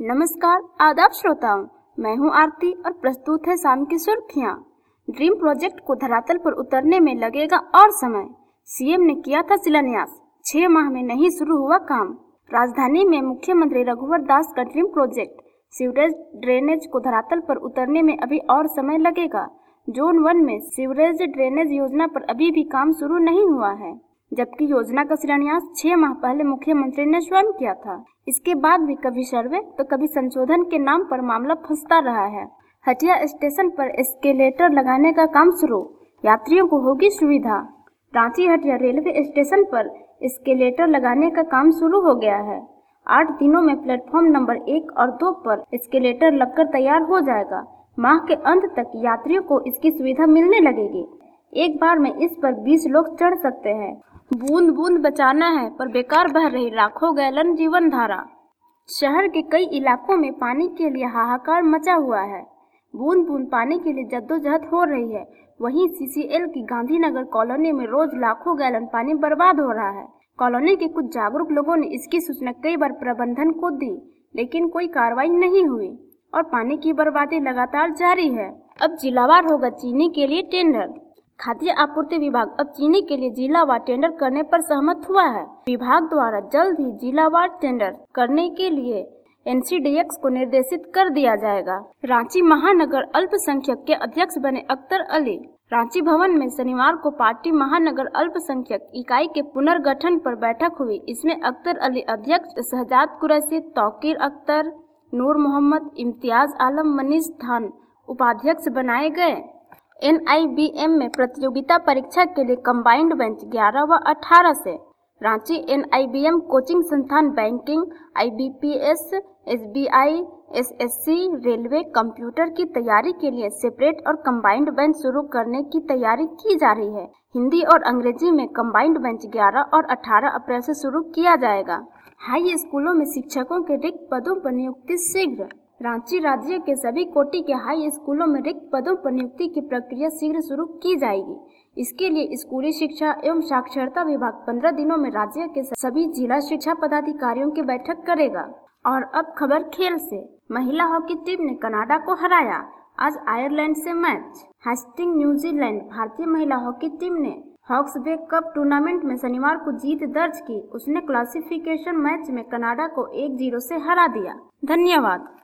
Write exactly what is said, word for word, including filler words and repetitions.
नमस्कार आदाब श्रोताओं, मैं हूं आरती और प्रस्तुत है शाम की सुर्खियां। ड्रीम प्रोजेक्ट को धरातल पर उतरने में लगेगा और समय। सीएम ने किया था शिलान्यास, छह माह में नहीं शुरू हुआ काम। राजधानी में मुख्यमंत्री रघुवर दास का ड्रीम प्रोजेक्ट सीवरेज ड्रेनेज को धरातल पर उतरने में अभी और समय लगेगा। जोन वन में सीवरेज ड्रेनेज योजना पर अभी भी काम शुरू नहीं हुआ है, जबकि योजना का शिलान्यास छह माह पहले मुख्यमंत्री ने स्वयं किया था। इसके बाद भी कभी सर्वे तो कभी संशोधन के नाम पर मामला फंसता रहा है। हटिया स्टेशन पर एस्केलेटर लगाने का काम शुरू, यात्रियों को होगी सुविधा। रांची हटिया रेलवे स्टेशन पर एस्केलेटर लगाने का काम शुरू हो गया है। आठ दिनों में प्लेटफॉर्म नंबर एक और दो पर एस्केलेटर लगकर तैयार हो जाएगा। माह के अंत तक यात्रियों को इसकी सुविधा मिलने लगेगी। एक बार में इस पर बीस लोग चढ़ सकते हैं। बूंद बूंद बचाना है पर बेकार बह रही लाखों गैलन जीवन धारा। शहर के कई इलाकों में पानी के लिए हाहाकार मचा हुआ है। बूंद बूंद पानी के लिए जद्दोजहद हो रही है। वहीं सीसीएल की गांधीनगर कॉलोनी में रोज लाखों गैलन पानी बर्बाद हो रहा है। कॉलोनी के कुछ जागरूक लोगों ने इसकी सूचना कई बार प्रबंधन को दी, लेकिन कोई कार्रवाई नहीं हुई और पानी की बर्बादी लगातार जारी है। अब जिलावार होगा चीनी के लिए टेंडर। खाद्य आपूर्ति विभाग अब चीनी के लिए जिलावार टेंडर करने पर सहमत हुआ है। विभाग द्वारा जल्द ही जिलावार टेंडर करने के लिए एनसीडीएक्स को निर्देशित कर दिया जाएगा। रांची महानगर अल्पसंख्यक के अध्यक्ष बने अख्तर अली। रांची भवन में शनिवार को पार्टी महानगर अल्पसंख्यक इकाई के पुनर्गठन पर बैठक हुई। इसमें अख्तर अली अध्यक्ष, शहजाद कुरैशी, तौकीर अख्तर, नूर मोहम्मद, इम्तियाज आलम, मनीष थान उपाध्यक्ष बनाए गए। एन आई बी एम में प्रतियोगिता परीक्षा के लिए कंबाइंड बेंच ग्यारह व अठारह से। Ranchi N I B M coaching संस्थान banking, I B P S, S B I, S S C, railway, computer की तैयारी के लिए सेपरेट और कंबाइंड बेंच शुरू करने की तैयारी की जा रही है। हिंदी और अंग्रेजी में कंबाइंड बेंच ग्यारह और अठारह अप्रैल से शुरू किया जाएगा। हाई स्कूलों में शिक्षकों के रिक्त पदों पर नियुक्ति शीघ्र। रांची राज्य के सभी कोटि के हाई स्कूलों में रिक्त पदों पर नियुक्ति की प्रक्रिया शीघ्र शुरू की जाएगी। इसके लिए स्कूली शिक्षा एवं साक्षरता विभाग पंद्रह दिनों में राज्य के सभी जिला शिक्षा पदाधिकारियों की बैठक करेगा। और अब खबर खेल से। महिला हॉकी टीम ने कनाडा को हराया। आज आयरलैंड से मैच। हेस्टिंग न्यूजीलैंड भारतीय महिला हॉकी टीम ने हॉक्स बे कप टूर्नामेंट में शनिवार को जीत दर्ज की। उसने क्लासिफिकेशन मैच में कनाडा को एक जीरो से हरा दिया। धन्यवाद।